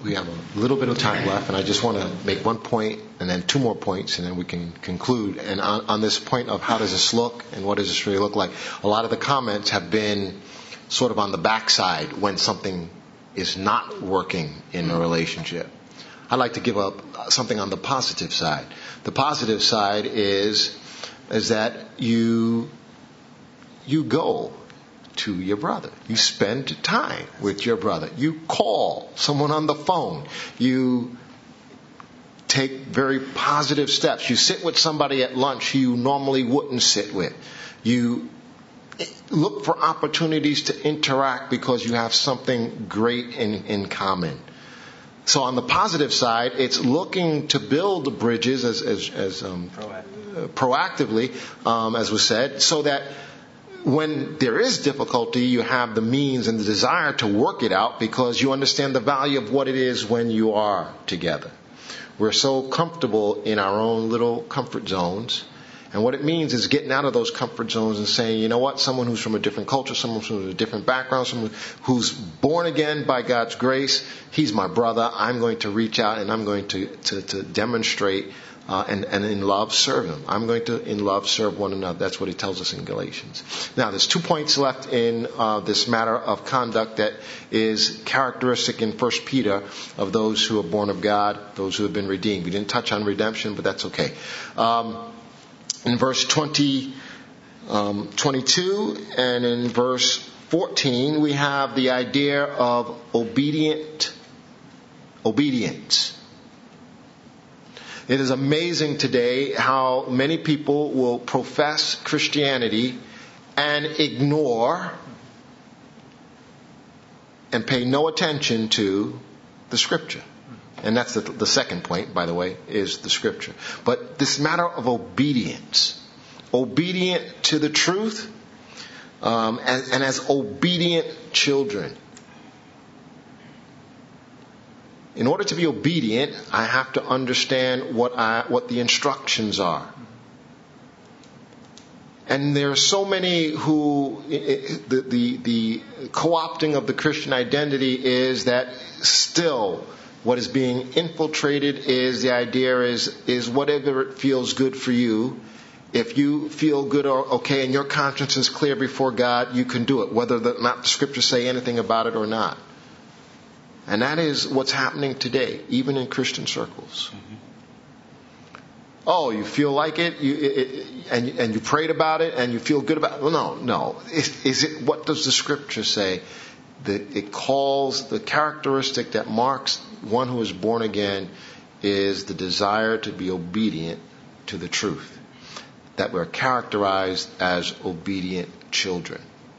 we have a little bit of time left, and I just want to make one point and then two more points, and then we can conclude. And on this point of how does this look and what does this really look like, a lot of the comments have been sort of on the backside when something is not working in a relationship. I'd like to give up something on the positive side. The positive side is that you go to your brother. You spend time with your brother. You call someone on the phone. You take very positive steps. You sit with somebody at lunch who you normally wouldn't sit with. You look for opportunities to interact because you have something great in common. So on the positive side, it's looking to build bridges as proactively, as was said, so that when there is difficulty, you have the means and the desire to work it out because you understand the value of what it is when you are together. We're so comfortable in our own little comfort zones. And what it means is getting out of those comfort zones and saying, you know what, someone who's from a different culture, someone from a different background, someone who's born again by God's grace, he's my brother. I'm going to reach out and I'm going to demonstrate and in love serve him. I'm going to in love serve one another. That's what he tells us in Galatians. Now, there's 2 points left in this matter of conduct that is characteristic in 1 Peter of those who are born of God, those who have been redeemed. We didn't touch on redemption, but that's okay. In verse 22 and in verse 14, we have the idea of obedience. It is amazing today how many people will profess Christianity and ignore and pay no attention to the Scripture. And that's the second point, by the way, is the Scripture. But this matter of obedience, obedient to the truth, and as obedient children. In order to be obedient, I have to understand what the instructions are. And there are so many who the co-opting of the Christian identity is that still what is being infiltrated is the idea is whatever it feels good for you. If you feel good or okay and your conscience is clear before God, you can do it, whether or not the Scriptures say anything about it or not. And that is what's happening today, even in Christian circles. Mm-hmm. Oh, you feel like it, and you prayed about it, and you feel good about it. Well, no. Is it? What does the Scripture say? It calls the characteristic that marks one who is born again is the desire to be obedient to the truth. That we're characterized as obedient children.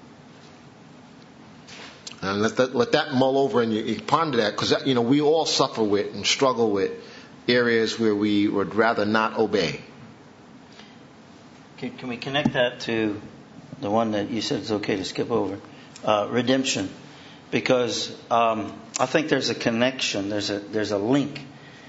And let that mull over and you ponder that, because we all suffer with and struggle with areas where we would rather not obey. Can we connect that to the one that you said it's okay to skip over? Redemption. Because I think there's a connection, there's a link.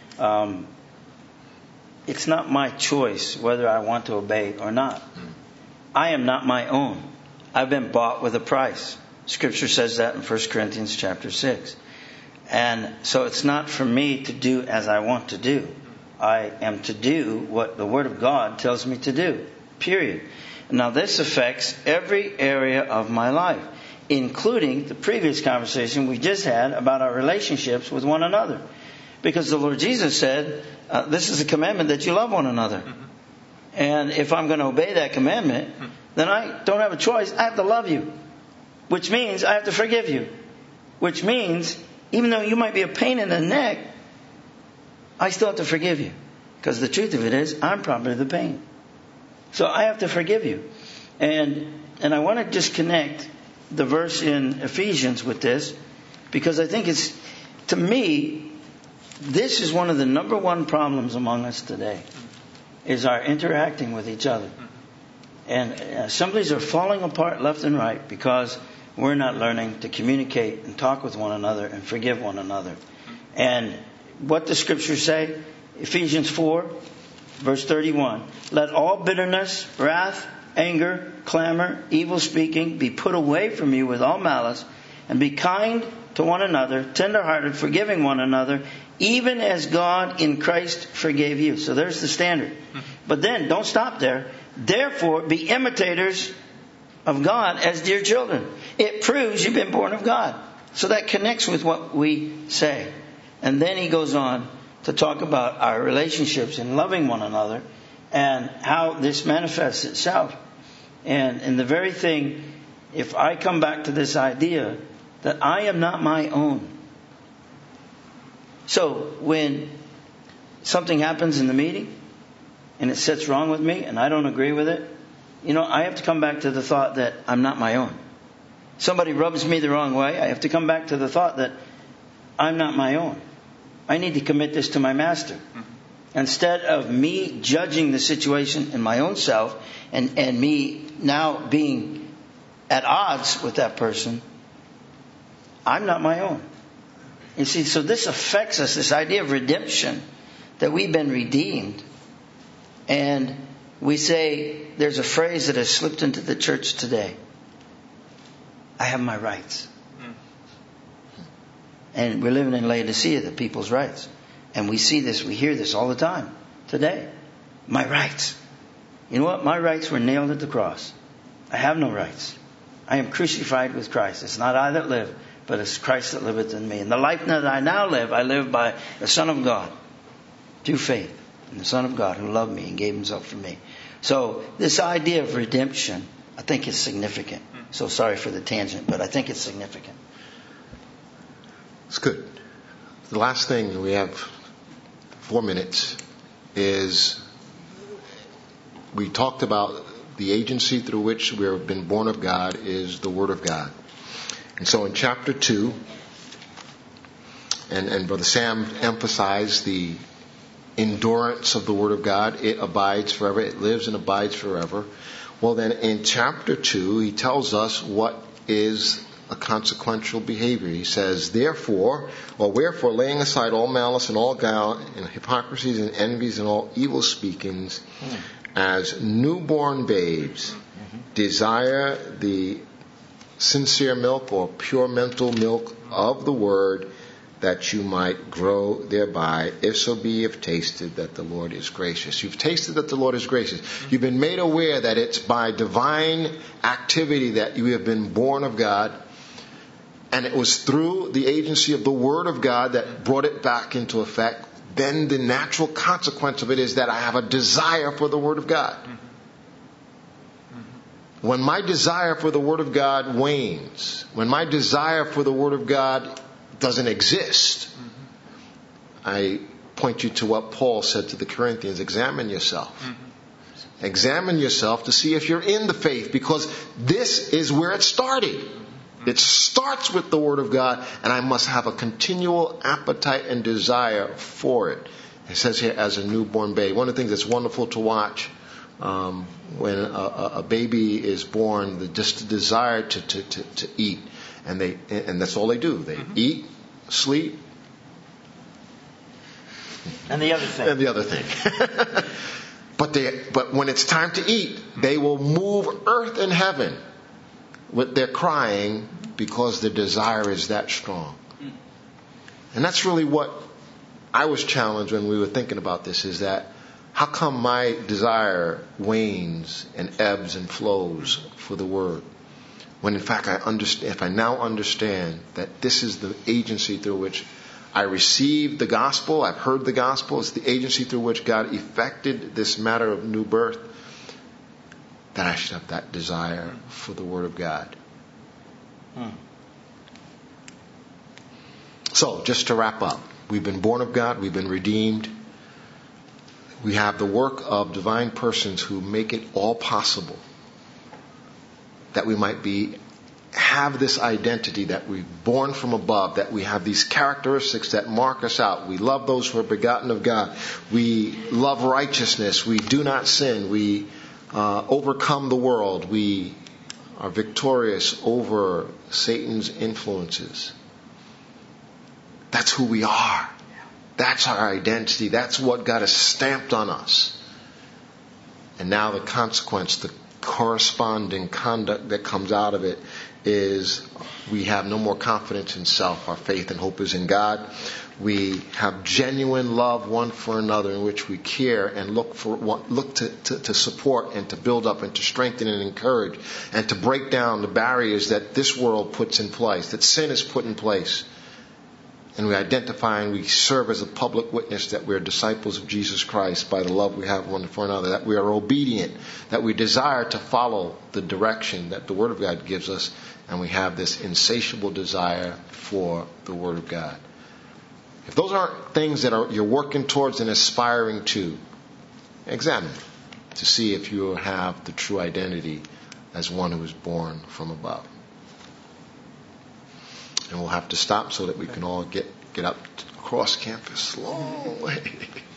It's not my choice whether I want to obey or not. I am not my own. I've been bought with a price. Scripture says that in 1 Corinthians chapter 6. And so it's not for me to do as I want to do. I am to do what the Word of God tells me to do. Period. Now this affects every area of my life, including the previous conversation we just had about our relationships with one another. Because the Lord Jesus said, this is a commandment that you love one another. And if I'm going to obey that commandment, then I don't have a choice. I have to love you. Which means I have to forgive you. Which means, even though you might be a pain in the neck, I still have to forgive you. Because the truth of it is, I'm probably the pain. So I have to forgive you. And I want to just connect the verse in Ephesians with this, because I think it's, to me, this is one of the number one problems among us today, is our interacting with each other. And assemblies are falling apart left and right because we're not learning to communicate and talk with one another and forgive one another. And what does Scripture say? Ephesians 4, verse 31. Let all bitterness, wrath, anger, clamor, evil speaking be put away from you with all malice, and be kind to one another, tenderhearted, forgiving one another, even as God in Christ forgave you. So there's the standard. But then, don't stop there. Therefore, be imitators of God as dear children. It proves you've been born of God. So that connects with what we say. And then he goes on to talk about our relationships and loving one another and how this manifests itself. And in the very thing, if I come back to this idea that I am not my own. So when something happens in the meeting and it sits wrong with me and I don't agree with it, I have to come back to the thought that I'm not my own. Somebody rubs me the wrong way, I have to come back to the thought that I'm not my own. I need to commit this to my master. Instead of me judging the situation in my own self and me now being at odds with that person, I'm not my own. You see, so this affects us, this idea of redemption, that we've been redeemed. And we say, there's a phrase that has slipped into the church today. I have my rights. And we're living in Laodicea, the people's rights. And we see this, we hear this all the time today. My rights. You know what? My rights were nailed at the cross. I have no rights. I am crucified with Christ. It's not I that live, but it's Christ that liveth in me. And the life that I now live, I live by the Son of God, through faith in the Son of God who loved me and gave himself for me. So this idea of redemption, I think is significant. So sorry for the tangent, but I think it's significant. It's good. The last thing, we have 4 minutes, is we talked about the agency through which we have been born of God is the Word of God. And so in chapter 2, and Brother Sam emphasized the endurance of the Word of God. It abides forever. It lives and abides forever. Well, then in chapter 2, he tells us what is a consequential behavior. He says, wherefore, laying aside all malice and all guile and hypocrisies and envies and all evil speakings, as newborn babes, desire the sincere milk or pure mental milk of the word, that you might grow thereby, if so be you've tasted that the Lord is gracious. You've tasted that the Lord is gracious. You've been made aware that it's by divine activity that you have been born of God, and it was through the agency of the Word of God that brought it back into effect. Then the natural consequence of it is that I have a desire for the Word of God. When my desire for the Word of God wanes, when my desire for the Word of God doesn't exist, I point you to what Paul said to the Corinthians: examine yourself. Examine yourself to see if you're in the faith, because this is where it started. It starts with the Word of God, and I must have a continual appetite and desire for it. It says here, as a newborn babe. One of the things that's wonderful to watch when a baby is born, just the desire to eat. And that's all they do. They eat, sleep, and the other thing. But when it's time to eat, they will move earth and heaven with their crying, because the desire is that strong. And that's really what I was challenged when we were thinking about this, is that how come my desire wanes and ebbs and flows for the Word? When in fact if I now understand that this is the agency through which I received the gospel, I've heard the gospel, it's the agency through which God effected this matter of new birth, that I should have that desire for the Word of God. So, just to wrap up, we've been born of God, we've been redeemed. We have the work of divine persons who make it all possible that we might have this identity, that we're born from above, that we have these characteristics that mark us out. We love those who are begotten of God. We love righteousness. We do not sin. We overcome the world. We are victorious over Satan's influences. That's who we are. That's our identity. That's what God has stamped on us. And now the consequence, the corresponding conduct that comes out of it, is we have no more confidence in self. Our faith and hope is in God. We have genuine love one for another, in which we care and look to support and to build up and to strengthen and encourage and to break down the barriers that this world puts in place, that sin has put in place. And we identify and we serve as a public witness that we are disciples of Jesus Christ by the love we have one for another, that we are obedient, that we desire to follow the direction that the Word of God gives us, and we have this insatiable desire for the Word of God. If those aren't things that you're working towards and aspiring to, examine to see if you have the true identity as one who is born from above. And we'll have to stop so that we can all get up across campus. Long way.